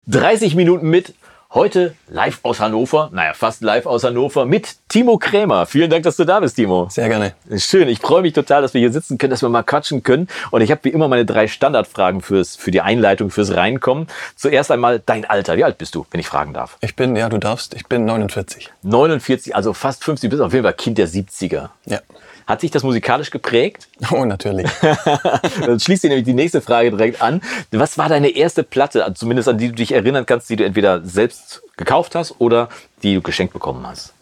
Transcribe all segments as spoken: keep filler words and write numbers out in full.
dreißig Minuten mit, heute live aus Hannover, naja, fast live aus Hannover mit Timo Krämer. Vielen Dank, dass du da bist, Timo. Sehr gerne. Schön, ich freue mich total, dass wir hier sitzen können, dass wir mal quatschen können. Und ich habe wie immer meine drei Standardfragen fürs, für die Einleitung, fürs Reinkommen. Zuerst einmal dein Alter. Wie alt bist du, wenn ich fragen darf? Ich bin, ja, du darfst, ich bin neunundvierzig. neunundvierzig, also fast fünfzig, du bist auf jeden Fall Kind der siebziger. Ja. Hat sich das musikalisch geprägt? Oh, natürlich. Dann schließt sich nämlich die nächste Frage direkt an. Was war deine erste Platte, zumindest an die du dich erinnern kannst, die du entweder selbst gekauft hast oder die du geschenkt bekommen hast?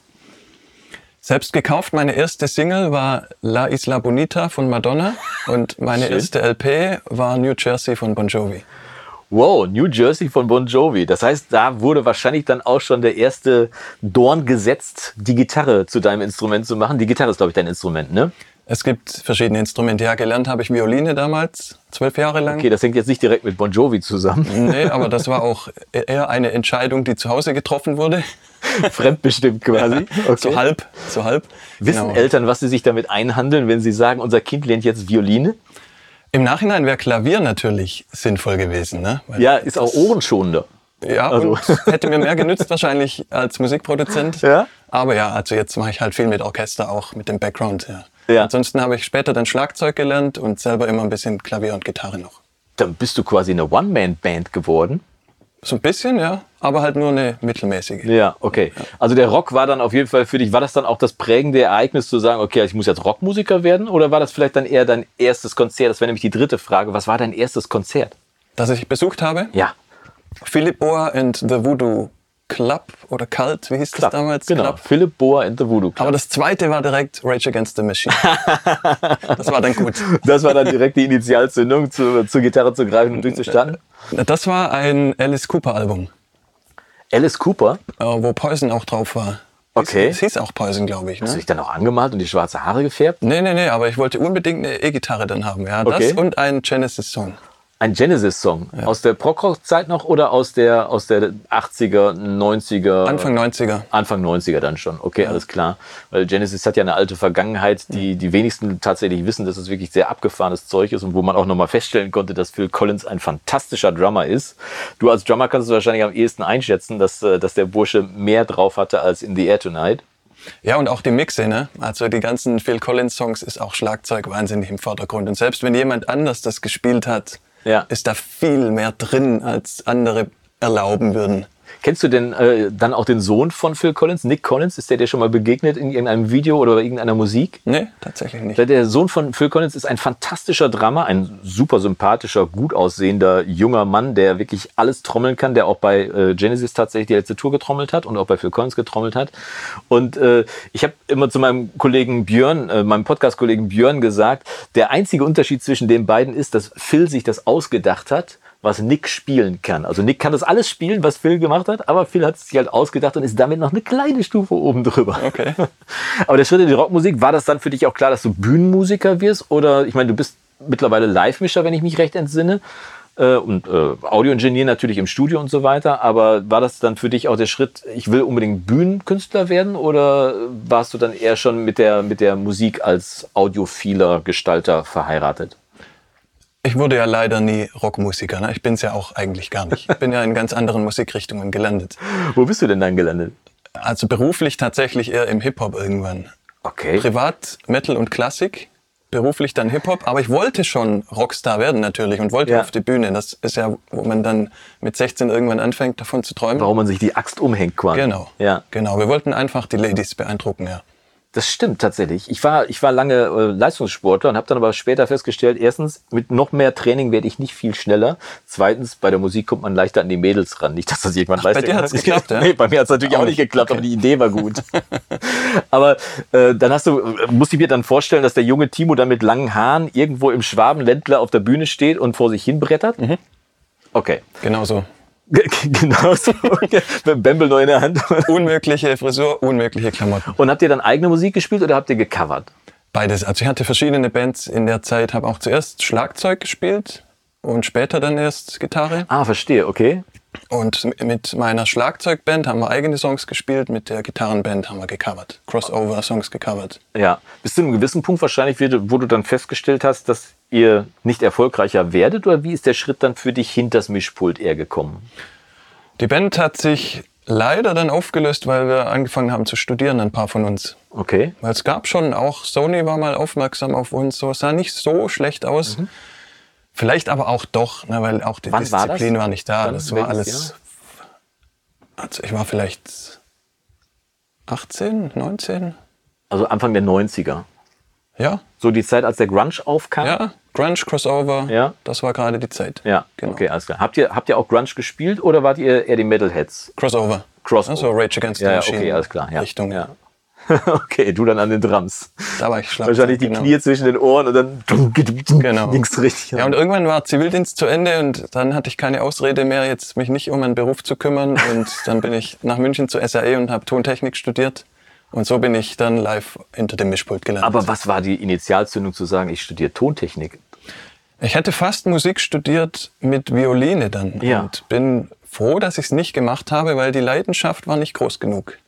Selbst gekauft, meine erste Single war La Isla Bonita von Madonna und meine Schön. erste L P war New Jersey von Bon Jovi. Wow, New Jersey von Bon Jovi. Das heißt, da wurde wahrscheinlich dann auch schon der erste Dorn gesetzt, die Gitarre zu deinem Instrument zu machen. Die Gitarre ist, glaube ich, dein Instrument, ne? Es gibt verschiedene Instrumente. Ja, gelernt habe ich Violine damals, zwölf Jahre lang. Okay, das hängt jetzt nicht direkt mit Bon Jovi zusammen. Nee, aber das war auch eher eine Entscheidung, die zu Hause getroffen wurde. Fremdbestimmt quasi. Okay. So halb, so halb. Wissen Genau. Eltern, was sie sich damit einhandeln, wenn sie sagen, unser Kind lernt jetzt Violine? Im Nachhinein wäre Klavier natürlich sinnvoll gewesen, ne? Weil Ja, ist auch ohrenschonender. Ja, Also. und hätte mir mehr genützt wahrscheinlich als Musikproduzent. Ja? Aber ja, also jetzt mache ich halt viel mit Orchester auch, mit dem Background. Ja. Ja. Ansonsten habe ich später dann Schlagzeug gelernt und selber immer ein bisschen Klavier und Gitarre noch. Dann bist du quasi eine One-Man-Band geworden. So ein bisschen, ja, aber halt nur eine mittelmäßige. Ja, okay. Also der Rock war dann auf jeden Fall für dich, war das dann auch das prägende Ereignis zu sagen, okay, ich muss jetzt Rockmusiker werden? Oder war das vielleicht dann eher dein erstes Konzert? Das wäre nämlich die dritte Frage. Was war dein erstes Konzert? Das ich besucht habe, Ja, Philip Boa and the Voodoo Club oder Cult, wie hieß das damals? genau. Club. Philip Boa and the Voodoo Club. Aber das zweite war direkt Rage Against the Machine. Das war dann gut. Das war dann direkt die Initialzündung, zu, zur Gitarre zu greifen und durchzustarten. Das war ein Alice Cooper Album, Alice Cooper, äh, wo Poison auch drauf war. Okay. Es hieß auch Poison, glaube ich. hast du Ne? dich dann auch angemalt und die schwarze Haare gefärbt? Nee, nee, nee, aber ich wollte unbedingt eine E-Gitarre dann haben. Ja, das Okay. und ein Genesis-Song. Ein Genesis-Song. Aus der Prog-Rock-Zeit noch oder aus der, aus der achtziger, neunziger? Anfang neunziger. Anfang neunziger dann schon. Okay, alles klar. Weil Genesis hat ja eine alte Vergangenheit, die die wenigsten tatsächlich wissen, dass es wirklich sehr abgefahrenes Zeug ist und wo man auch nochmal feststellen konnte, dass Phil Collins ein fantastischer Drummer ist. Du als Drummer kannst es wahrscheinlich am ehesten einschätzen, dass, äh, dass der Bursche mehr drauf hatte als In the Air Tonight. Ja, und auch die Mixe, ne? Also die ganzen Phil Collins-Songs ist auch Schlagzeug wahnsinnig im Vordergrund. Und selbst wenn jemand anders das gespielt hat, Ja. ist da viel mehr drin, als andere erlauben würden. Kennst du denn äh, dann auch den Sohn von Phil Collins, Nick Collins? Ist der dir schon mal begegnet in irgendeinem Video oder bei irgendeiner Musik? Nee, tatsächlich nicht. Der Sohn von Phil Collins ist ein fantastischer Drummer, ein super sympathischer, gut aussehender junger Mann, der wirklich alles trommeln kann, der auch bei äh, Genesis tatsächlich die letzte Tour getrommelt hat und auch bei Phil Collins getrommelt hat. Und äh, ich habe immer zu meinem Kollegen Björn, äh, meinem Podcast-Kollegen Björn gesagt, der einzige Unterschied zwischen den beiden ist, dass Phil sich das ausgedacht hat, was Nick spielen kann. Also Nick kann das alles spielen, was Phil gemacht hat, aber Phil hat es sich halt ausgedacht und ist damit noch eine kleine Stufe oben drüber. Okay. Aber der Schritt in die Rockmusik, war das dann für dich auch klar, dass du Bühnenmusiker wirst? Oder, ich meine, du bist mittlerweile Live-Mischer, wenn ich mich recht entsinne, äh, und äh, Audioingenieur natürlich im Studio und so weiter, aber war das dann für dich auch der Schritt, ich will unbedingt Bühnenkünstler werden, oder warst du dann eher schon mit der, mit der Musik als audiophiler Gestalter verheiratet? Ich wurde ja leider nie Rockmusiker, ne? Ich bin's ja auch eigentlich gar nicht. Ich bin ja in ganz anderen Musikrichtungen gelandet. Wo bist du denn dann gelandet? Also beruflich tatsächlich eher im Hip-Hop irgendwann. Okay. Privat Metal und Klassik, beruflich dann Hip-Hop. Aber ich wollte schon Rockstar werden natürlich und wollte Ja. auf die Bühne. Das ist ja, wo man dann mit sechzehn irgendwann anfängt, davon zu träumen. Warum man sich die Axt umhängt quasi. Genau, Ja. genau. Wir wollten einfach die Ladies beeindrucken, ja. Das stimmt tatsächlich. Ich war, ich war lange äh, Leistungssportler und habe dann aber später festgestellt, erstens, mit noch mehr Training werde ich nicht viel schneller. Zweitens, bei der Musik kommt man leichter an die Mädels ran. Nicht, dass das jemand Ach, bei dir hat's geklappt, ja? Nee, bei mir hat es natürlich auch Auch nicht nicht. geklappt, Okay. aber die Idee war gut. Aber äh, dann hast du, äh, musste ich mir dann vorstellen, dass der junge Timo dann mit langen Haaren irgendwo im Schwabenländler auf der Bühne steht und vor sich hin brettert. Mhm. Okay. Genau so. Genau so. Mit dem Bämbel noch in der Hand. Unmögliche Frisur, unmögliche Klamotten. Und habt ihr dann eigene Musik gespielt oder habt ihr gecovert? Beides. Also ich hatte verschiedene Bands in der Zeit, habe auch zuerst Schlagzeug gespielt und später dann erst Gitarre. Ah, verstehe, okay. Und mit meiner Schlagzeugband haben wir eigene Songs gespielt, mit der Gitarrenband haben wir gecovert. Crossover-Songs gecovert. Ja, bis zu einem gewissen Punkt wahrscheinlich, wo du dann festgestellt hast, dass ihr nicht erfolgreicher werdet, oder wie ist der Schritt dann für dich hinter das Mischpult eher gekommen? Die Band hat sich leider dann aufgelöst, weil wir angefangen haben zu studieren, ein paar von uns. Okay. Weil es gab schon auch, Sony war mal aufmerksam auf uns, so, es sah nicht so schlecht aus. Mhm. Vielleicht aber auch doch, ne, weil auch die Wann Disziplin war, war nicht da. Wann? Das war Welches alles. Also ich war vielleicht achtzehn, neunzehn. Also Anfang der neunziger. Ja. So die Zeit, als der Grunge aufkam? Ja, Grunge, Crossover, ja. Das war gerade die Zeit. Ja, genau. Okay, alles klar. Habt ihr, habt ihr auch Grunge gespielt oder wart ihr eher die Metalheads? Crossover. Crossover. Also Rage Against the ja, Machine. Okay, alles klar. Ja. Richtung. Ja. Okay, du dann an den Drums. Da war ich Schlagzeug. Wahrscheinlich die genau. Knie zwischen den Ohren und dann genau. ging's richtig. Ja, und irgendwann war Zivildienst zu Ende und dann hatte ich keine Ausrede mehr, jetzt mich nicht um einen Beruf zu kümmern. Und dann bin ich nach München zur S A E und habe Tontechnik studiert. Und so bin ich dann live hinter dem Mischpult gelandet. Aber was war die Initialzündung zu sagen, ich studiere Tontechnik? Ich hätte fast Musik studiert mit Violine dann. Ja. Und bin froh, dass ich es nicht gemacht habe, weil die Leidenschaft war nicht groß genug.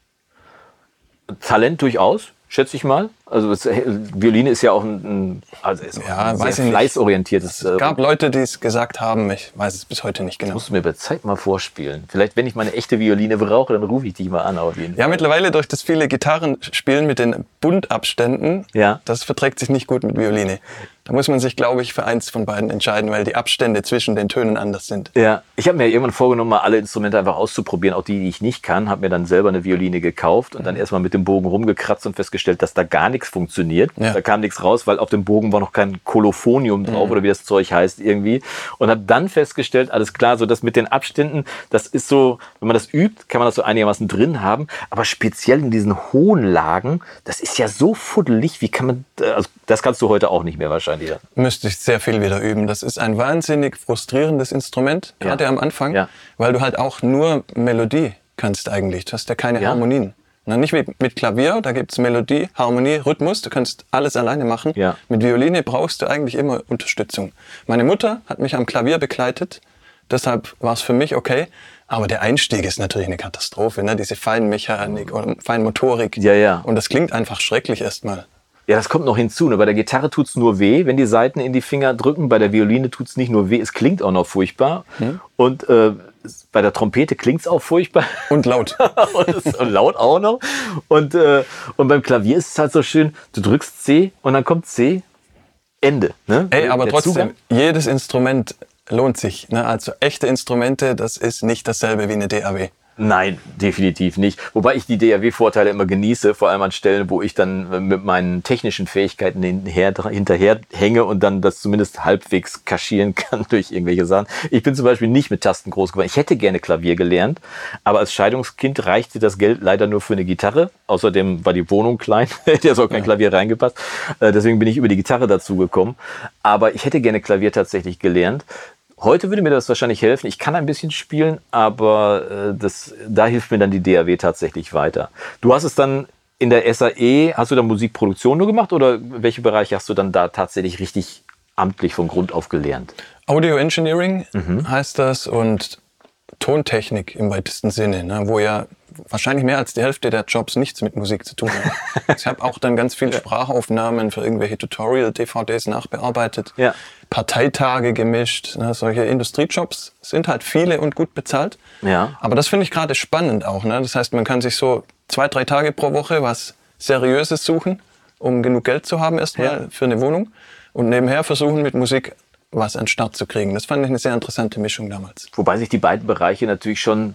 Talent durchaus, schätze ich mal. Also es, Violine ist ja auch ein, ein, also ist ja, ein weiß sehr ich fleißorientiertes. Es gab Leute, die es gesagt haben, ich weiß es bis heute nicht genau. Das musst du mir bei Zeit mal vorspielen. Vielleicht, wenn ich meine echte Violine brauche, dann rufe ich dich mal an auf jeden Ja, Fall. mittlerweile durch das viele Gitarrenspielen mit den Bundabständen, ja. das verträgt sich nicht gut mit Violine. Da muss man sich, glaube ich, für eins von beiden entscheiden, weil die Abstände zwischen den Tönen anders sind. Ja, ich habe mir irgendwann vorgenommen, mal alle Instrumente einfach auszuprobieren, auch die, die ich nicht kann. Habe mir dann selber eine Violine gekauft und dann erstmal mit dem Bogen rumgekratzt und festgestellt, dass da gar nichts funktioniert. Ja. Da kam nichts raus, weil auf dem Bogen war noch kein Kolophonium drauf mhm. oder wie das Zeug heißt irgendwie. Und habe dann festgestellt, alles klar, so das mit den Abständen, das ist so, wenn man das übt, kann man das so einigermaßen drin haben. Aber speziell in diesen hohen Lagen, das ist ja so fuddelig, wie kann man, also das kannst du heute auch nicht mehr wahrscheinlich. Ja. Müsste ich sehr viel wieder üben. Das ist ein wahnsinnig frustrierendes Instrument, ja. gerade am Anfang, ja. weil du halt auch nur Melodie kannst eigentlich. Du hast ja keine ja. Harmonien. Na, nicht wie mit Klavier, da gibt es Melodie, Harmonie, Rhythmus, du kannst alles alleine machen. Ja. Mit Violine brauchst du eigentlich immer Unterstützung. Meine Mutter hat mich am Klavier begleitet, deshalb war es für mich okay. Aber der Einstieg ist natürlich eine Katastrophe, ne? Diese Feinmechanik oder Feinmotorik. Ja, ja. Und das klingt einfach schrecklich erstmal. Ja, das kommt noch hinzu. Ne? Bei der Gitarre tut's nur weh, wenn die Saiten in die Finger drücken. Bei der Violine tut's nicht nur weh, es klingt auch noch furchtbar. Hm. Und äh, bei der Trompete klingt's auch furchtbar. Und laut. und, und laut auch noch. Und, äh, und beim Klavier ist es halt so schön, du drückst C und dann kommt C, Ende. Ne? Ey, aber der trotzdem, Zugang. Jedes Instrument lohnt sich. Ne? Also echte Instrumente, das ist nicht dasselbe wie eine D A W. Nein, definitiv nicht. Wobei ich die D A W-Vorteile immer genieße, vor allem an Stellen, wo ich dann mit meinen technischen Fähigkeiten hinterher, hinterher hänge und dann das zumindest halbwegs kaschieren kann durch irgendwelche Sachen. Ich bin zum Beispiel nicht mit Tasten groß geworden. Ich hätte gerne Klavier gelernt, aber als Scheidungskind reichte das Geld leider nur für eine Gitarre. Außerdem war die Wohnung klein, hätte ja so kein ja. Klavier reingepasst. Deswegen bin ich über die Gitarre dazu gekommen. Aber ich hätte gerne Klavier tatsächlich gelernt. Heute würde mir das wahrscheinlich helfen. Ich kann ein bisschen spielen, aber äh, das, da hilft mir dann die D A W tatsächlich weiter. Du hast es dann in der S A E, hast du da Musikproduktion nur gemacht oder welche Bereiche hast du dann da tatsächlich richtig amtlich von Grund auf gelernt? Audio Engineering mhm. heißt das und Tontechnik im weitesten Sinne, ne, wo ja wahrscheinlich mehr als die Hälfte der Jobs nichts mit Musik zu tun hat. Ich habe auch dann ganz viel Sprachaufnahmen für irgendwelche Tutorial-D V Ds nachbearbeitet, ja. Parteitage gemischt. Ne, solche Industriejobs sind halt viele und gut bezahlt. Ja. Aber das finde ich gerade spannend auch. Ne? Das heißt, man kann sich so zwei, drei Tage pro Woche was Seriöses suchen, um genug Geld zu haben erstmal ja. für eine Wohnung und nebenher versuchen mit Musik was an den Start zu kriegen. Das fand ich eine sehr interessante Mischung damals. Wobei sich die beiden Bereiche natürlich schon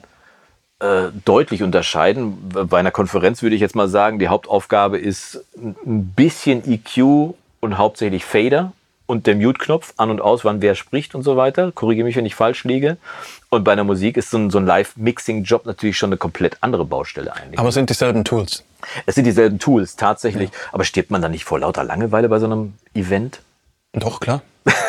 äh, deutlich unterscheiden. Bei einer Konferenz würde ich jetzt mal sagen, die Hauptaufgabe ist ein bisschen E Q und hauptsächlich Fader und der Mute-Knopf an und aus, wann wer spricht und so weiter. Korrigiere mich, wenn ich falsch liege. Und bei einer Musik ist so ein, so ein Live-Mixing-Job natürlich schon eine komplett andere Baustelle eigentlich. Aber es sind dieselben Tools. Es sind dieselben Tools, tatsächlich. Ja. Aber stirbt man da nicht vor lauter Langeweile bei so einem Event? Doch, klar.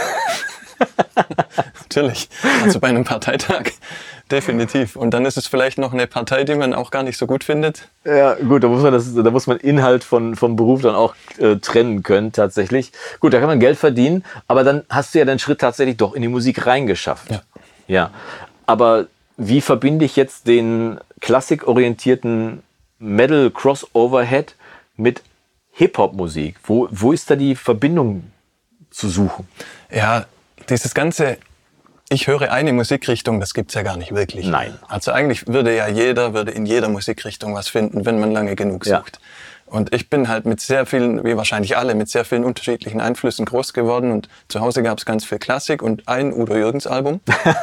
Natürlich. Also bei einem Parteitag definitiv. Und dann ist es vielleicht noch eine Partei, die man auch gar nicht so gut findet. Ja, gut, da muss man, das, da muss man Inhalt von, vom Beruf dann auch äh, trennen können, tatsächlich. Gut, da kann man Geld verdienen, aber dann hast du ja den Schritt tatsächlich doch in die Musik reingeschafft. Ja. Ja. Aber wie verbinde ich jetzt den klassikorientierten Metal-Crossover-Head mit Hip-Hop-Musik? Wo, wo ist da die Verbindung zu suchen? Ja, dieses ganze ich höre eine Musikrichtung, das gibt's ja gar nicht wirklich. Nein. Also eigentlich würde ja jeder, würde in jeder Musikrichtung was finden, wenn man lange genug sucht. Ja. Und ich bin halt mit sehr vielen, wie wahrscheinlich alle, mit sehr vielen unterschiedlichen Einflüssen groß geworden. Und zu Hause gab's ganz viel Klassik und ein Udo Jürgens Album,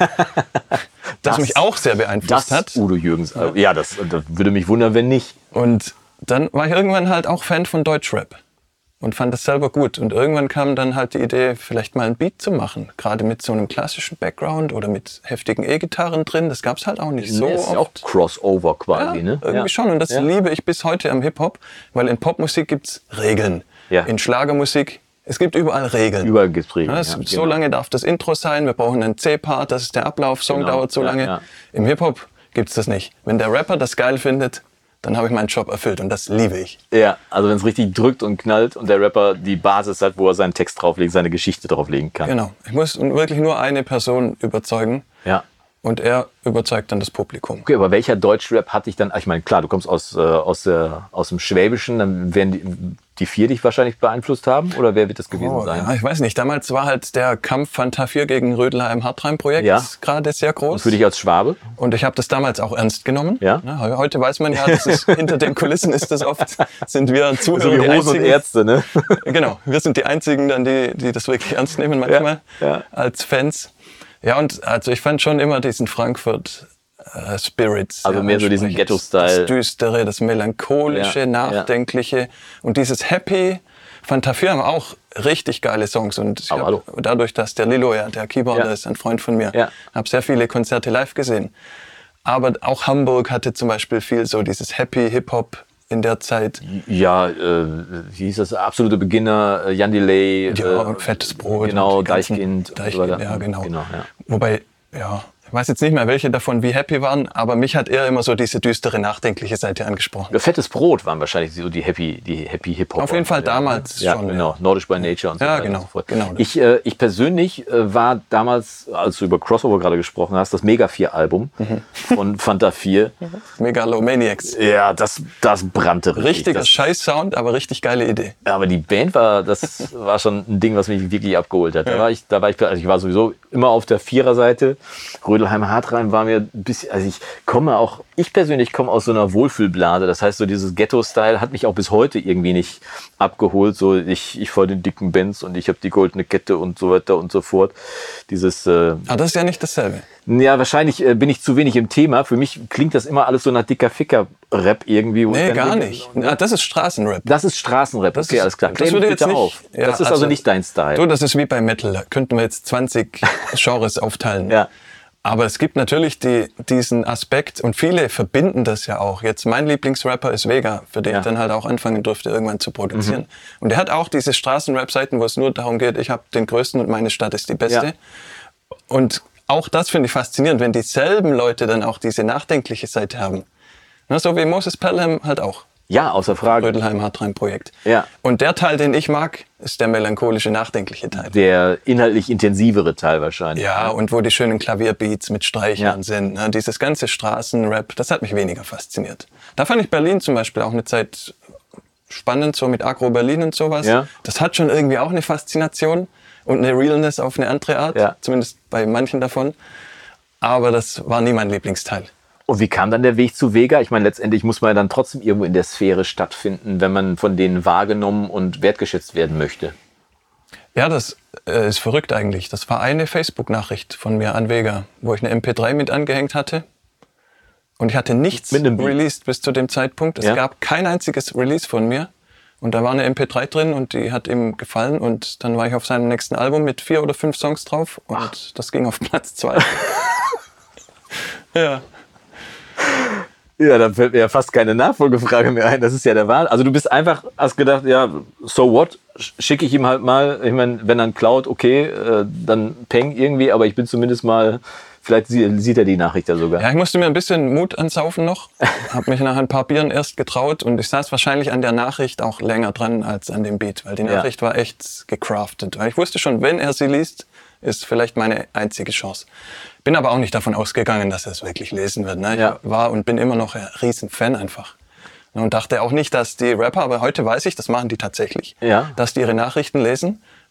das, das mich auch sehr beeinflusst das hat. Udo Jürgens Album. Ja, das, das würde mich wundern, wenn nicht. Und dann war ich irgendwann halt auch Fan von Deutschrap und fand das selber gut. Und irgendwann kam dann halt die Idee, vielleicht mal ein Beat zu machen. Gerade mit so einem klassischen Background oder mit heftigen E-Gitarren drin. Das gab's halt auch nicht so Das ist ja oft. auch Crossover quasi, Ja, ne? irgendwie Ja. schon. Und das Ja. liebe ich bis heute am Hip-Hop, weil in Popmusik gibt's Regeln. Ja. In Schlagermusik, es gibt überall Regeln. Überall gibt's Regeln. Ja, das, ja, so genau. lange darf das Intro sein, wir brauchen einen C-Part, das ist der Ablauf, Song Genau. dauert so Ja, lange. ja. Im Hip-Hop gibt's das nicht. Wenn der Rapper das geil findet, dann habe ich meinen Job erfüllt und das liebe ich. Ja, also wenn es richtig drückt und knallt und der Rapper die Basis hat, wo er seinen Text drauflegen, seine Geschichte drauflegen kann. Genau. Ich muss wirklich nur eine Person überzeugen Ja. und er überzeugt dann das Publikum. Okay, aber welcher Deutschrap hat dich dann, ich meine, klar, du kommst aus, äh, aus, der, aus dem Schwäbischen, dann werden die, die vier dich wahrscheinlich beeinflusst haben? Oder wer wird das gewesen Oh, sein? ja, ich weiß nicht. Damals war halt der Kampf Fanta vier gegen Rödelheim-Hartheim-Projekt Ja. gerade sehr groß. Für dich als Schwabe? Und ich habe das damals auch ernst genommen. Ja. Ne, heu- heute weiß man ja, das ist, hinter den Kulissen ist das oft, sind wir Zuhörer So wie die Hosen und einzigen. Ärzte, ne? Genau, wir sind die Einzigen dann, die, die das wirklich ernst nehmen manchmal Ja, ja. als Fans. Ja, und also ich fand schon immer diesen Frankfurt äh, Spirits. Also ja, mehr so diesen ansprechend. Ghetto-Style. Das Düstere, das Melancholische, Ja, ja. Nachdenkliche und dieses Happy. Fanta vier haben auch richtig geile Songs und ich Aber hab, hallo. dadurch, dass der Lilo ja, der Keyboarder Ja. ist, ein Freund von mir, Ja. habe sehr viele Konzerte live gesehen. Aber auch Hamburg hatte zum Beispiel viel so dieses Happy Hip-Hop in der Zeit. Ja, äh, wie hieß das? Absolute Beginner, äh, Jan Delay. Ja, äh, und fettes Brot. Genau, und die ganzen- Deichkind. und so Deichkind, weiter. ja, genau. genau ja. Wobei, ja, ich weiß jetzt nicht mehr, welche davon wie happy waren, aber mich hat eher immer so diese düstere, nachdenkliche Seite angesprochen. Ja, Fettes Brot waren wahrscheinlich so die Happy, die Happy Hip Hop. Auf jeden Fall damals ja, schon, genau. ja. Nordisch by Nature und so Ja, weiter genau, und so fort. genau das. Ich, äh, ich persönlich äh, war damals, als du über Crossover gerade gesprochen hast, das Mega vier Album Mhm. von Fanta vier. Megalomaniacs. Ja, das, das brannte richtig. Richtiger das, Scheiß-Sound, aber richtig geile Idee. aber die Band war, das war schon ein Ding, was mich wirklich abgeholt hat. Da war ich, da war ich, also ich war sowieso immer auf der Viererseite. Rödelheim-Hartheim war mir ein bisschen, also ich komme auch, ich persönlich komme aus so einer Wohlfühlblase. Das heißt, so dieses Ghetto-Style hat mich auch bis heute irgendwie nicht abgeholt. So, ich, ich fahre den dicken Benz und ich habe die goldene Kette und so weiter und so fort. Dieses, äh, Aber das ist ja nicht dasselbe. ja, wahrscheinlich äh, bin ich zu wenig im Thema. Für mich klingt das immer alles so nach dicker Ficker-Rap irgendwie. wo Nee, ich dann gar denke, nicht. Ja, das ist Straßenrap. Das ist Straßenrap, Das okay, ist- alles klar. das Klär würde mich jetzt bitte nicht- auf. ja, das ist also, also- nicht dein Style. Du, das ist wie bei Metal. Da könnten wir jetzt zwanzig Genres aufteilen. Ja. Aber es gibt natürlich die, diesen Aspekt und viele verbinden das ja auch. Jetzt mein Lieblingsrapper ist Vega, für den Ja. ich dann halt auch anfangen durfte, irgendwann zu produzieren. Und der hat auch diese Straßenrap-Seiten, wo es nur darum geht, ich habe den Größten und meine Stadt ist die Beste. Ja. Und auch das finde ich faszinierend, wenn dieselben Leute dann auch diese nachdenkliche Seite haben. Na, so wie Moses Pelham halt auch. Ja, außer Frage. Rödelheim-Hartheim-Projekt. Ja. Und der Teil, den ich mag, ist der melancholische, nachdenkliche Teil. Der inhaltlich intensivere Teil wahrscheinlich. Ja, und wo die schönen Klavierbeats mit Streichern Ja. sind. Ne? Dieses ganze Straßenrap, das hat mich weniger fasziniert. Da fand ich Berlin zum Beispiel auch eine Zeit spannend, so mit Agro Berlin und sowas. Ja. Das hat schon irgendwie auch eine Faszination und eine Realness auf eine andere Art. Ja. Zumindest bei manchen davon. Aber das war nie mein Lieblingsteil. Und wie kam dann der Weg zu Vega? Ich meine, letztendlich muss man ja dann trotzdem irgendwo in der Sphäre stattfinden, wenn man von denen wahrgenommen und wertgeschätzt werden möchte. Ja, das äh, ist verrückt eigentlich. Das war eine Facebook-Nachricht von mir an Vega, wo ich eine M P drei mit angehängt hatte. Und ich hatte nichts Mit einem Beat. released bis zu dem Zeitpunkt. Es Ja. gab kein einziges Release von mir. Und da war eine M P drei drin und die hat ihm gefallen. Und dann war ich auf seinem nächsten Album mit vier oder fünf Songs drauf. Und Ach. das ging auf Platz zwei. Ja. Ja, da fällt mir ja fast keine Nachfolgefrage mehr ein. Das ist ja der Wahnsinn. Also du bist einfach, hast gedacht, ja, so what? Schicke ich ihm halt mal. Ich meine, wenn er klaut, okay, äh, dann peng irgendwie. Aber ich bin zumindest mal, vielleicht sie- sieht er die Nachricht ja sogar. Ja, ich musste mir ein bisschen Mut ansaufen noch. Hab mich nach ein paar Bieren erst getraut. Und ich saß wahrscheinlich an der Nachricht auch länger dran als an dem Beat. Weil die Ja. Nachricht war echt gecraftet. Weil ich wusste schon, wenn er sie liest, ist vielleicht meine einzige Chance. Bin aber auch nicht davon ausgegangen, dass er es wirklich lesen wird. Ne? Ich Ja. war und bin immer noch ein riesen Fan einfach. Und dachte auch nicht, dass die Rapper, aber heute weiß ich, das machen die tatsächlich, Ja. dass die ihre Nachrichten lesen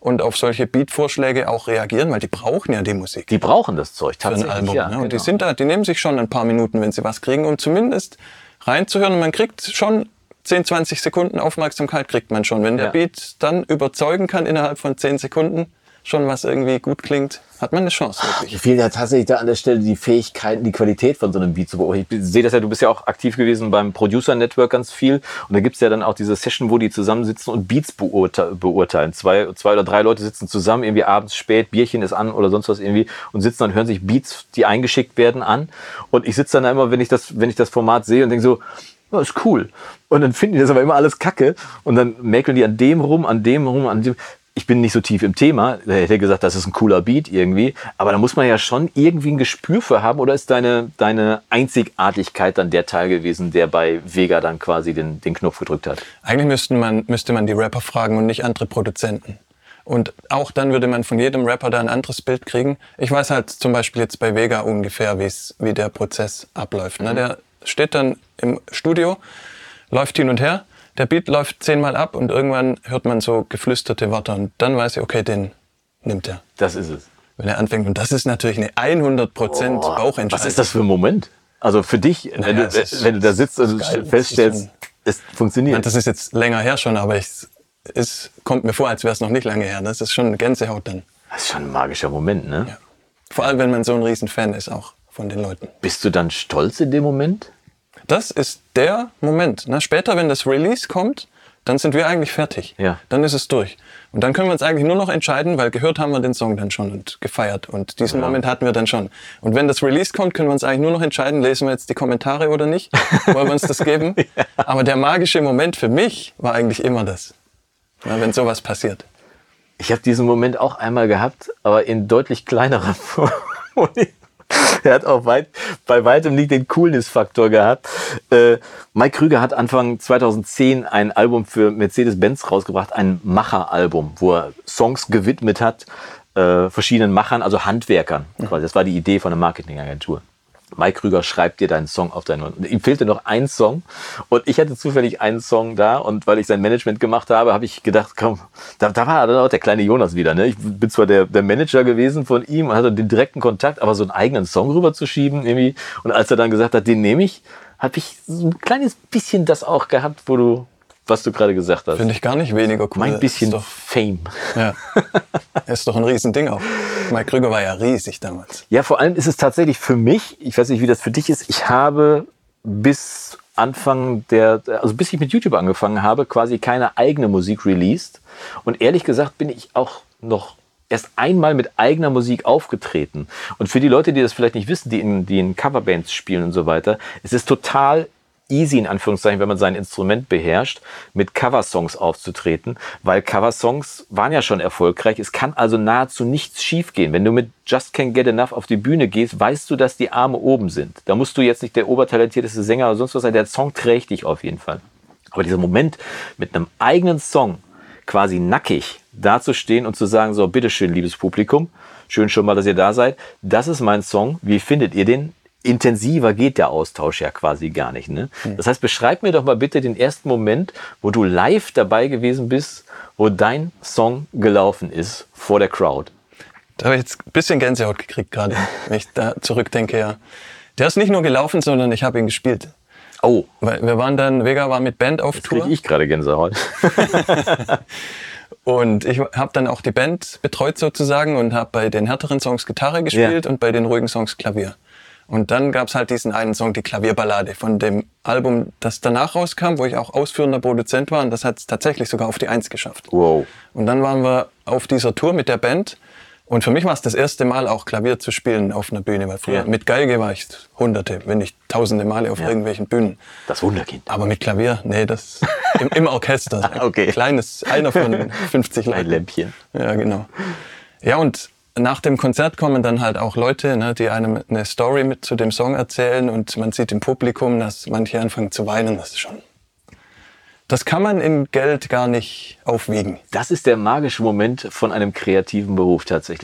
und auf solche Beat-Vorschläge auch reagieren, weil die brauchen ja die Musik. Die brauchen das Zeug für ein tatsächlich. Album. Ja, Ne? Und genau. die sind da, die nehmen sich schon ein paar Minuten, wenn sie was kriegen, um zumindest reinzuhören. Und man kriegt schon zehn, zwanzig Sekunden Aufmerksamkeit kriegt man schon. Wenn der Ja. Beat dann überzeugen kann innerhalb von zehn Sekunden, schon was irgendwie gut klingt, hat man eine Chance. Wirklich. Mir fehlt ja tatsächlich da an der Stelle die Fähigkeiten, die Qualität von so einem Beat zu beurteilen. Ich sehe das ja, du bist ja auch aktiv gewesen beim Producer Network ganz viel. Und da gibt's ja dann auch diese Session, wo die zusammensitzen und Beats beurte- beurteilen. Zwei, zwei oder drei Leute sitzen zusammen, irgendwie abends spät, Bierchen ist an oder sonst was irgendwie und sitzen dann, hören sich Beats, die eingeschickt werden, an. Und ich sitze dann da immer, wenn ich das, wenn ich das Format sehe und denke so, ja, ist cool. Und dann finden die das aber immer alles kacke. Und dann mäkeln die an dem rum, an dem rum, an dem. Ich bin nicht so tief im Thema. Da hätte ich gesagt, das ist ein cooler Beat irgendwie. Aber da muss man ja schon irgendwie ein Gespür für haben. Oder ist deine, deine Einzigartigkeit dann der Teil gewesen, der bei Vega dann quasi den, den Knopf gedrückt hat? Eigentlich müsste man, müsste man die Rapper fragen und nicht andere Produzenten. Und auch dann würde man von jedem Rapper da ein anderes Bild kriegen. Ich weiß halt zum Beispiel jetzt bei Vega ungefähr, wie's, wie der Prozess abläuft. Ne? Der steht dann im Studio, läuft hin und her. Der Beat läuft zehnmal ab und irgendwann hört man so geflüsterte Wörter und dann weiß ich, okay, den nimmt er. Das ist es. Wenn er anfängt. Und das ist natürlich eine hundert Prozent Oh, Bauchentscheidung. was ist das für ein Moment? Also für dich, Naja, wenn, du, es ist- wenn du da sitzt und es ist geil. feststellst, Es es funktioniert. Das ist jetzt länger her schon, aber ich, es kommt mir vor, als wäre es noch nicht lange her. Das ist schon eine Gänsehaut dann. Das ist schon ein magischer Moment, ne? Ja. Vor allem, wenn man so ein Riesenfan ist auch von den Leuten. Bist du dann stolz in dem Moment? Das ist der Moment. Ne? Später, wenn das Release kommt, dann sind wir eigentlich fertig. Ja. Dann ist es durch. Und dann können wir uns eigentlich nur noch entscheiden, weil gehört haben wir den Song dann schon und gefeiert. Und diesen Ja. Moment hatten wir dann schon. Und wenn das Release kommt, können wir uns eigentlich nur noch entscheiden, lesen wir jetzt die Kommentare oder nicht. Wollen wir uns das geben? Ja. Aber der magische Moment für mich war eigentlich immer das. Ja, wenn sowas passiert. Ich habe diesen Moment auch einmal gehabt, aber in deutlich kleinerer Form. Er hat auch weit, bei weitem nicht den Coolness-Faktor gehabt. Äh, Mike Krüger hat Anfang zweitausendzehn ein Album für Mercedes-Benz rausgebracht, ein Macher-Album, wo er Songs gewidmet hat, äh, verschiedenen Machern, also Handwerkern. Quasi. Das war die Idee von einer Marketingagentur. Mike Krüger schreibt dir deinen Song auf deinen... Und ihm fehlte noch ein Song und ich hatte zufällig einen Song da und weil ich sein Management gemacht habe, habe ich gedacht, komm, da, da war dann auch der kleine Jonas wieder. Ne? Ich bin zwar der, der Manager gewesen von ihm und hatte den direkten Kontakt, aber so einen eigenen Song rüberzuschieben irgendwie. Und als er dann gesagt hat, den nehme ich, habe ich so ein kleines bisschen das auch gehabt, wo du, was du gerade gesagt hast. Finde ich gar nicht weniger cool. Mein bisschen Ist doch, Fame. ja. Ist doch ein Riesending auch. Mike Krüger war ja riesig damals. Ja, vor allem ist es tatsächlich für mich, ich weiß nicht, wie das für dich ist, ich habe bis Anfang der, also bis ich mit YouTube angefangen habe, quasi keine eigene Musik released. Und ehrlich gesagt bin ich auch noch erst einmal mit eigener Musik aufgetreten. Und für die Leute, die das vielleicht nicht wissen, die in, die in Coverbands spielen und so weiter, es ist total easy, in Anführungszeichen, wenn man sein Instrument beherrscht, mit Coversongs aufzutreten, weil Coversongs waren ja schon erfolgreich. Es kann also nahezu nichts schiefgehen. Wenn du mit Just Can't Get Enough auf die Bühne gehst, weißt du, dass die Arme oben sind. Da musst du jetzt nicht der obertalentierteste Sänger oder sonst was sein. Der Song trägt dich auf jeden Fall. Aber dieser Moment, mit einem eigenen Song quasi nackig dazustehen und zu sagen, so, bitteschön, liebes Publikum, schön schon mal, dass ihr da seid. Das ist mein Song. Wie findet ihr den? Intensiver geht der Austausch ja quasi gar nicht. Ne? Das heißt, beschreib mir doch mal bitte den ersten Moment, wo du live dabei gewesen bist, wo dein Song gelaufen ist vor der Crowd. Da habe ich jetzt ein bisschen Gänsehaut gekriegt gerade, wenn ich da zurückdenke. Ja. Der ist nicht nur gelaufen, sondern ich habe ihn gespielt. Oh, Weil wir waren dann, Vega war mit Band auf jetzt Tour. kriege ich gerade Gänsehaut. Und ich habe dann auch die Band betreut sozusagen und habe bei den härteren Songs Gitarre gespielt Ja. und bei den ruhigen Songs Klavier. Und dann gab's halt diesen einen Song, die Klavierballade von dem Album, das danach rauskam, wo ich auch ausführender Produzent war. Und das hat es tatsächlich sogar auf die Eins geschafft. Wow. Und dann waren wir auf dieser Tour mit der Band. Und für mich war es das erste Mal auch Klavier zu spielen auf einer Bühne. Weil früher Ja. mit Geige war ich hunderte, wenn nicht tausende Male auf Ja. irgendwelchen Bühnen. Das Wunderkind. Aber mit Klavier, nee, das im, im Orchester. Okay. Kleines, einer von fünfzig Ein Leuten. Lämpchen. Ja, genau. Ja, und nach dem Konzert kommen dann halt auch Leute, ne, die einem eine Story mit zu dem Song erzählen und man sieht im Publikum, dass manche anfangen zu weinen. Das ist schon, das kann man in Geld gar nicht aufwiegen. Das ist der magische Moment von einem kreativen Beruf tatsächlich. Das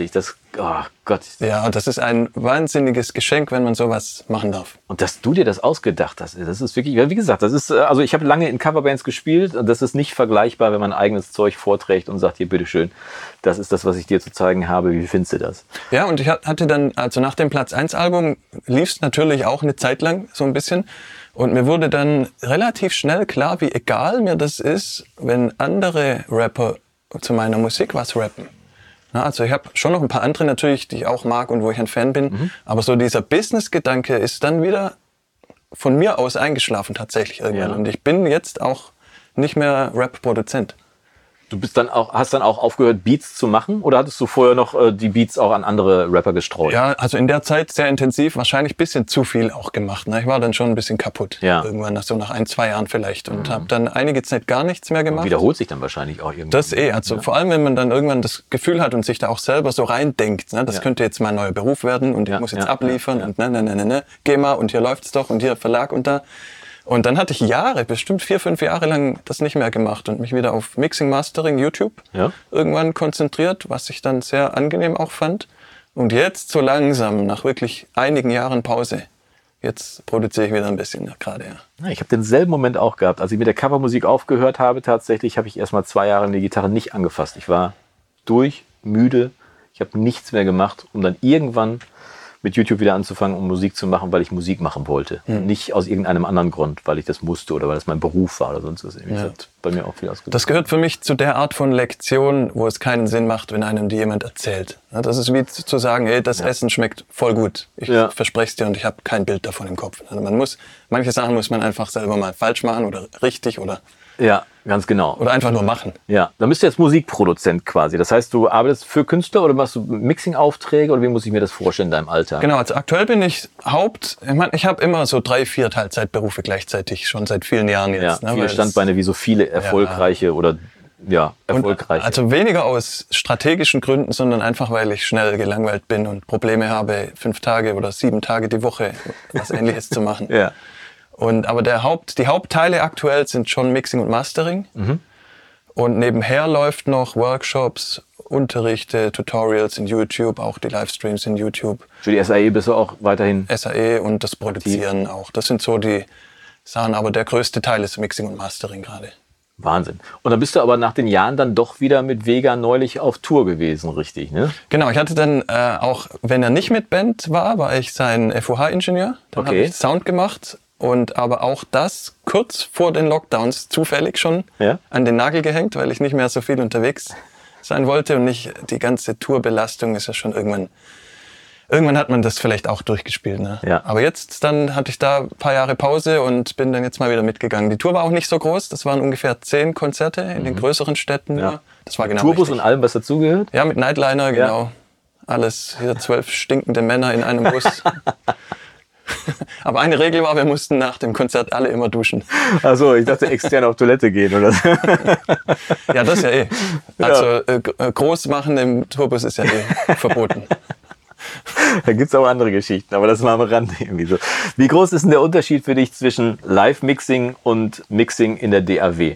oh Gott. Ja, das ist ein wahnsinniges Geschenk, wenn man sowas machen darf. Und dass du dir das ausgedacht hast, das ist wirklich, wie gesagt, das ist, also ich habe lange in Coverbands gespielt und das ist nicht vergleichbar, wenn man eigenes Zeug vorträgt und sagt, hier, bitteschön, das ist das, was ich dir zu zeigen habe, wie findest du das? Ja, und ich hatte dann, also nach dem Platz eins Album lief es natürlich auch eine Zeit lang so ein bisschen und mir wurde dann relativ schnell klar, wie egal mir das ist, wenn andere Rapper zu meiner Musik was rappen. Na, also ich habe schon noch ein paar andere natürlich, die ich auch mag und wo ich ein Fan bin. Mhm. Aber so dieser Business-Gedanke ist dann wieder von mir aus eingeschlafen tatsächlich irgendwann. Ja. Und ich bin jetzt auch nicht mehr Rap-Produzent. Du bist dann auch, hast dann auch aufgehört, Beats zu machen? Oder hattest du vorher noch äh, die Beats auch an andere Rapper gestreut? Ja, also in der Zeit sehr intensiv, wahrscheinlich ein bisschen zu viel auch gemacht. Ne? Ich war dann schon ein bisschen kaputt. Ja. Irgendwann, nach so nach ein, zwei Jahren vielleicht. Und mhm. habe dann einige Zeit gar nichts mehr gemacht. Und wiederholt sich dann wahrscheinlich auch irgendwann. Das eh, also ja. vor allem, wenn man dann irgendwann das Gefühl hat und sich da auch selber so reindenkt, ne? das ja. könnte jetzt mein neuer Beruf werden und ja. ich muss jetzt ja. abliefern ja. und ne, ne, ne, ne, ne, geh mal und hier läuft's doch und hier Verlag und da. Und dann hatte ich Jahre, bestimmt vier, fünf Jahre lang das nicht mehr gemacht und mich wieder auf Mixing, Mastering, YouTube ja. irgendwann konzentriert, was ich dann sehr angenehm auch fand. Und jetzt so langsam, nach wirklich einigen Jahren Pause, jetzt produziere ich wieder ein bisschen gerade, ja. ja ich habe denselben Moment auch gehabt. Als ich mit der Covermusik aufgehört habe, tatsächlich, habe ich erst mal zwei Jahre die Gitarre nicht angefasst. Ich war durch, müde, ich habe nichts mehr gemacht, um dann irgendwann mit YouTube wieder anzufangen, um Musik zu machen, weil ich Musik machen wollte. Mhm. Nicht aus irgendeinem anderen Grund, weil ich das musste oder weil das mein Beruf war oder sonst was. Ja. Das hat bei mir auch viel ausgedrückt. Das gehört für mich zu der Art von Lektion, wo es keinen Sinn macht, wenn einem die jemand erzählt. Das ist wie zu sagen, hey, das ja. Essen schmeckt voll gut. Ich ja. verspreche es dir und ich habe kein Bild davon im Kopf. Also man muss, manche Sachen muss man einfach selber mal falsch machen oder richtig oder... Ja, ganz genau. Oder einfach nur machen. Ja, dann bist du jetzt Musikproduzent quasi. Das heißt, du arbeitest für Künstler oder machst du Mixing-Aufträge oder wie muss ich mir das vorstellen in deinem Alltag? Genau, also aktuell bin ich Haupt... Ich meine, ich habe immer so drei, vier Teilzeitberufe gleichzeitig, schon seit vielen Jahren jetzt. Ja, viele ne, Standbeine wie so viele erfolgreiche ja. oder ja, erfolgreiche. Und also weniger aus strategischen Gründen, sondern einfach, weil ich schnell gelangweilt bin und Probleme habe, fünf Tage oder sieben Tage die Woche was Ähnliches zu machen. Ja. Und, aber der Haupt, die Hauptteile aktuell sind schon Mixing und Mastering. Mhm. Und nebenher läuft noch Workshops, Unterrichte, Tutorials in YouTube, auch die Livestreams in YouTube. Für die S A E bist du auch weiterhin? S A E und das Produzieren aktiv. Auch. Das sind so die Sachen, aber der größte Teil ist Mixing und Mastering gerade. Wahnsinn. Und dann bist du aber nach den Jahren dann doch wieder mit Vega neulich auf Tour gewesen, richtig, ne? Genau, ich hatte dann äh, auch, wenn er nicht mit Band war, war ich sein F O H-Ingenieur. Dann okay. habe ich Sound gemacht. Und aber auch das kurz vor den Lockdowns zufällig schon ja? an den Nagel gehängt, weil ich nicht mehr so viel unterwegs sein wollte und nicht die ganze Tourbelastung ist ja schon irgendwann, irgendwann hat man das vielleicht auch durchgespielt. Ne? Ja. Aber jetzt, dann hatte ich da ein paar Jahre Pause und bin dann jetzt mal wieder mitgegangen. Die Tour war auch nicht so groß, das waren ungefähr zehn Konzerte in mhm. den größeren Städten. Ja. Das war genau Tourbus richtig. Und allem, was dazugehört? Ja, mit Nightliner, genau. Ja. Alles, hier zwölf stinkende Männer in einem Bus. Aber eine Regel war, wir mussten nach dem Konzert alle immer duschen. Ach so, ich dachte extern auf Toilette gehen oder so. Ja, das ja eh. Also ja. Äh, groß machen im Tourbus ist ja eh verboten. Da gibt's auch andere Geschichten, aber das mal am Rand irgendwie so. Wie groß ist denn der Unterschied für dich zwischen Live-Mixing und Mixing in der D A W?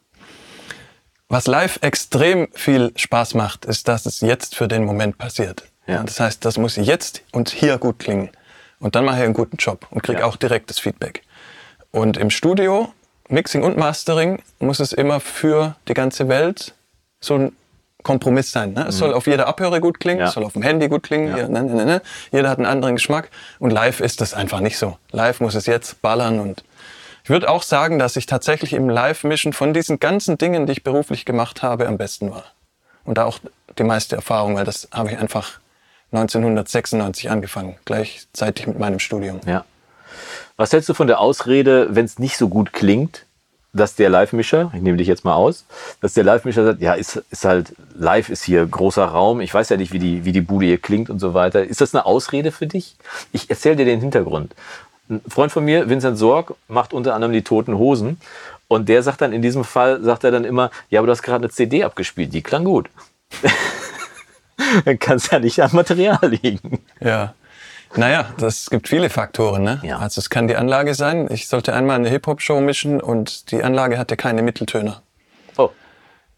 Was live extrem viel Spaß macht, ist, dass es jetzt für den Moment passiert. Ja. Das heißt, das muss jetzt und hier gut klingen. Und dann mache ich einen guten Job und kriege ja. auch direktes Feedback. Und im Studio, Mixing und Mastering, muss es immer für die ganze Welt so ein Kompromiss sein. Ne? Es mhm. soll auf jeder Abhörer gut klingen, ja. es soll auf dem Handy gut klingen. Ja. Hier, ne, ne, ne. Jeder hat einen anderen Geschmack. Und live ist das einfach nicht so. Live muss es jetzt ballern. Und ich würde auch sagen, dass ich tatsächlich im Live-Mischen von diesen ganzen Dingen, die ich beruflich gemacht habe, am besten war. Und da auch die meiste Erfahrung, weil das habe ich einfach neunzehnhundertsechsundneunzig angefangen, gleichzeitig mit meinem Studium. Ja. Was hältst du von der Ausrede, wenn es nicht so gut klingt, dass der Live-Mischer, ich nehme dich jetzt mal aus, dass der Live-Mischer sagt, ja, ist, ist halt, live ist hier großer Raum, ich weiß ja nicht, wie die, wie die Bude hier klingt und so weiter. Ist das eine Ausrede für dich? Ich erzähle dir den Hintergrund. Ein Freund von mir, Vincent Sorg, macht unter anderem die Toten Hosen und der sagt dann in diesem Fall, sagt er dann immer, ja, aber du hast gerade eine C D abgespielt, die klang gut. Dann kann es ja nicht am Material liegen. Ja. Naja, das gibt viele Faktoren. Ne? Ja. Also es kann die Anlage sein. Ich sollte einmal eine Hip-Hop-Show mischen und die Anlage hatte keine Mitteltöner. Oh.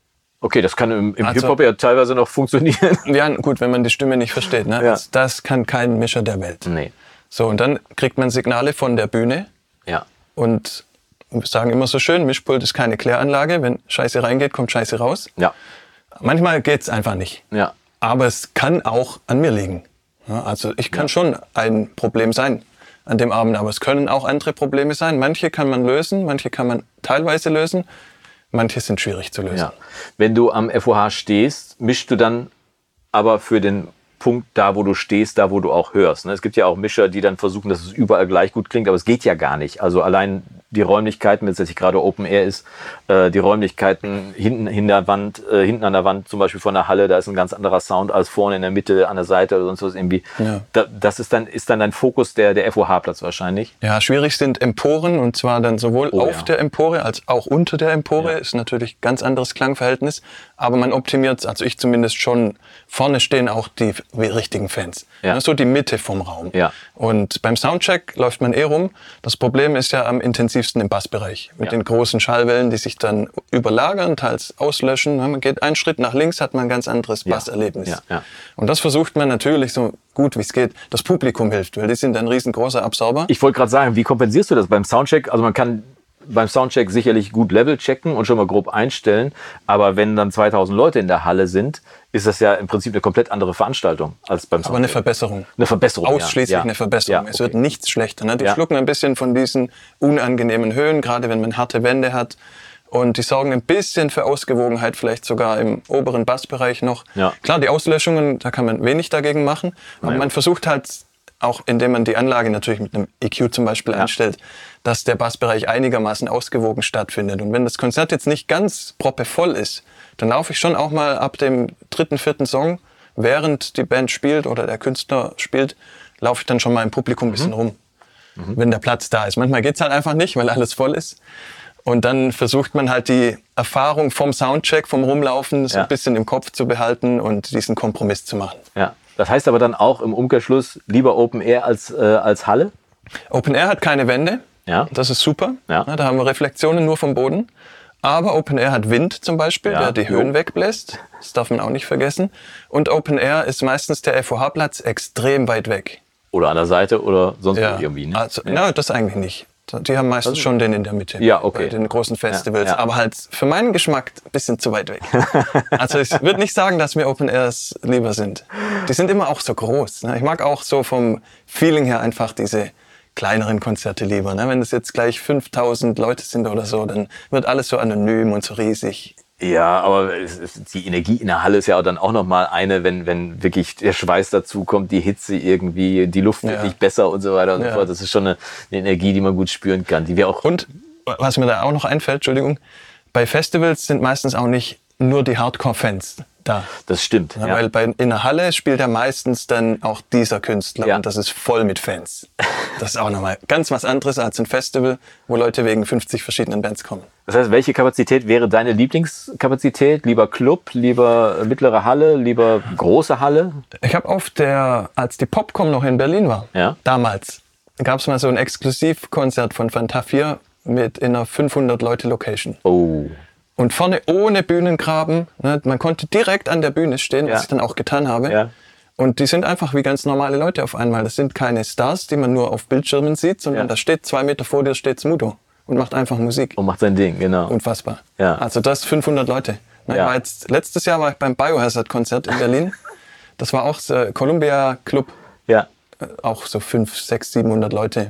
Okay, das kann im, im Also- Hip-Hop ja teilweise noch funktionieren. Ja, gut, wenn man die Stimme nicht versteht. Ne? Ja. Also das kann kein Mischer der Welt. Nee. So, und dann kriegt man Signale von der Bühne Ja. und wir sagen immer so schön, Mischpult ist keine Kläranlage. Wenn Scheiße reingeht, kommt Scheiße raus. Ja. Manchmal geht's einfach nicht. Ja. Aber es kann auch an mir liegen. Ja, also ich kann schon ein Problem sein an dem Abend, aber es können auch andere Probleme sein. Manche kann man lösen, manche kann man teilweise lösen, manche sind schwierig zu lösen. Ja. Wenn du am F O H stehst, mischst du dann aber für den Punkt da, wo du stehst, da, wo du auch hörst. Ne? Es gibt ja auch Mischer, die dann versuchen, dass es überall gleich gut klingt, aber es geht ja gar nicht. Also allein die Räumlichkeiten, wenn es jetzt gerade Open Air ist, äh, die Räumlichkeiten hinten, in der Wand, äh, hinten an der Wand, zum Beispiel von der Halle, da ist ein ganz anderer Sound als vorne in der Mitte, an der Seite oder sonst was irgendwie. Ja. Da, das ist dann, ist dann dein Fokus der, der F O H-Platz wahrscheinlich. Ja, schwierig sind Emporen und zwar dann sowohl Oh, auf ja. der Empore als auch unter der Empore. Ja. Ist natürlich ganz anderes Klangverhältnis, aber man optimiert, also ich zumindest schon, vorne stehen auch die f- richtigen Fans. Ja. Ne, so die Mitte vom Raum. Ja. Und beim Soundcheck läuft man eh rum. Das Problem ist ja am intensivsten im Bassbereich mit Ja. den großen Schallwellen, die sich dann überlagern, teils auslöschen. Ne, Man geht einen Schritt nach links, hat man ein ganz anderes Ja. Basserlebnis. Ja, ja. Und das versucht man natürlich so gut wie es geht. Das Publikum hilft, weil die sind ein riesengroßer Absorber. Ich wollte gerade sagen, wie kompensierst du das beim Soundcheck? Also man kann beim Soundcheck sicherlich gut Level checken und schon mal grob einstellen, aber wenn dann zweitausend Leute in der Halle sind, ist das ja im Prinzip eine komplett andere Veranstaltung als beim Aber eine Soundcheck. Verbesserung. Eine Verbesserung, ja. Ausschließlich Ja. eine Verbesserung. Ja, Es okay. wird nichts schlechter. Ne? Die Ja. schlucken ein bisschen von diesen unangenehmen Höhen, gerade wenn man harte Wände hat. Und die sorgen ein bisschen für Ausgewogenheit, vielleicht sogar im oberen Bassbereich noch. Ja. Klar, die Auslöschungen, da kann man wenig dagegen machen. Aber Naja. man versucht halt, auch indem man die Anlage natürlich mit einem E Q zum Beispiel Ja. einstellt, dass der Bassbereich einigermaßen ausgewogen stattfindet. Und wenn das Konzert jetzt nicht ganz proppevoll ist, dann laufe ich schon auch mal ab dem dritten, vierten Song, während die Band spielt oder der Künstler spielt, laufe ich dann schon mal im Publikum ein bisschen rum, wenn der Platz da ist. Manchmal geht's halt einfach nicht, weil alles voll ist. Und dann versucht man halt die Erfahrung vom Soundcheck, vom Rumlaufen so Ja. ein bisschen im Kopf zu behalten und diesen Kompromiss zu machen. Ja. Das heißt aber dann auch im Umkehrschluss lieber Open Air als, äh, als Halle? Open Air hat keine Wände. Ja. Das ist super. Ja. Da haben wir Reflexionen nur vom Boden. Aber Open Air hat Wind zum Beispiel, Ja. der die Jo. Höhen wegbläst. Das darf man auch nicht vergessen. Und Open Air ist meistens der F O H-Platz extrem weit weg. Oder an der Seite oder sonst Ja. irgendwie. Ne? Also, na, das eigentlich nicht. Die haben meistens schon den in der Mitte. Ja, okay. Bei den großen Festivals. Ja, ja. Aber halt für meinen Geschmack ein bisschen zu weit weg. Also ich würde nicht sagen, dass mir Open Airs lieber sind. Die sind immer auch so groß. Ne? Ich mag auch so vom Feeling her einfach diese kleineren Konzerte lieber. Ne? Wenn es jetzt gleich fünftausend Leute sind oder so, dann wird alles so anonym und so riesig. Ja, aber es ist, die Energie in der Halle ist ja dann auch nochmal eine, wenn, wenn wirklich der Schweiß dazu kommt, die Hitze irgendwie, die Luft wird Ja. nicht besser und so weiter und Ja. so fort. Das ist schon eine, eine Energie, die man gut spüren kann, die wir auch... Und was mir da auch noch einfällt, Entschuldigung, bei Festivals sind meistens auch nicht nur die Hardcore-Fans da. Das stimmt. Ja, Ja. Weil bei, in der Halle spielt ja meistens dann auch dieser Künstler Ja. und das ist voll mit Fans. Das ist auch nochmal ganz was anderes als ein Festival, wo Leute wegen fünfzig verschiedenen Bands kommen. Das heißt, welche Kapazität wäre deine Lieblingskapazität? Lieber Club, lieber mittlere Halle, lieber große Halle? Ich habe auf der, als die Popcom noch in Berlin war, Ja. damals, gab es mal so ein Exklusivkonzert von Fanta vier mit in einer fünfhundert Leute Location. Oh. Und vorne ohne Bühnengraben, ne, man konnte direkt an der Bühne stehen, Ja. was ich dann auch getan habe. Ja. Und die sind einfach wie ganz normale Leute auf einmal. Das sind keine Stars, die man nur auf Bildschirmen sieht, sondern Ja. da steht zwei Meter vor dir steht Smudo und macht einfach Musik. Und macht sein Ding, genau. Unfassbar. Ja. Also das fünfhundert Leute. Ne, Ja. war jetzt, letztes Jahr war ich beim Biohazard-Konzert in Berlin. Das war auch so Columbia Club, Ja. äh, auch so fünf, sechs, siebenhundert Leute.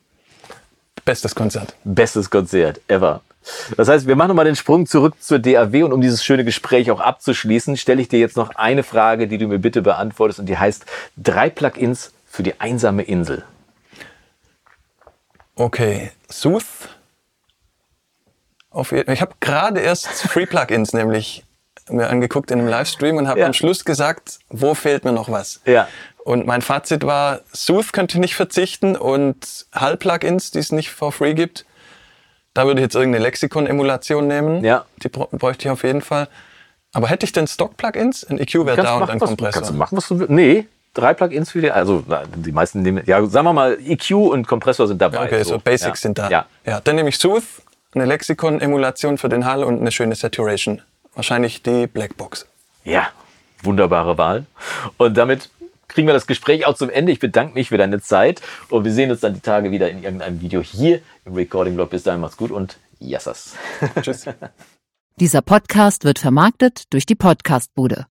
Bestes Konzert. Bestes Konzert ever. Das heißt, wir machen nochmal den Sprung zurück zur D A W und um dieses schöne Gespräch auch abzuschließen, stelle ich dir jetzt noch eine Frage, die du mir bitte beantwortest und die heißt drei Plugins für die einsame Insel. Okay, Sooth. Auf, je- ich habe gerade erst Free Plugins nämlich mir angeguckt in einem Livestream und habe Ja. am Schluss gesagt, wo fehlt mir noch was? Ja. Und mein Fazit war, Sooth könnte nicht verzichten und Hall-Plugins, die es nicht for free gibt. Da würde ich jetzt irgendeine Lexikon-Emulation nehmen. Ja. Die br- bräuchte ich auf jeden Fall. Aber hätte ich denn Stock-Plugins? Ein E Q wäre Kannst da du und ein machen, was- Kompressor. Kannst du machen, was du willst. Nee, drei Plugins für die, also na, die meisten nehmen, ja, sagen wir mal, E Q und Kompressor sind dabei. Okay, so, Basics ja. sind da. Ja. Ja, dann nehme ich Sooth, eine Lexikon-Emulation für den Hall und eine schöne Saturation wahrscheinlich die Blackbox. Ja, wunderbare Wahl. Und damit kriegen wir das Gespräch auch zum Ende. Ich bedanke mich für deine Zeit und wir sehen uns dann die Tage wieder in irgendeinem Video hier im Recording-Blog. Bis dahin, macht's gut und Yassas. Tschüss. Dieser Podcast wird vermarktet durch die Podcastbude.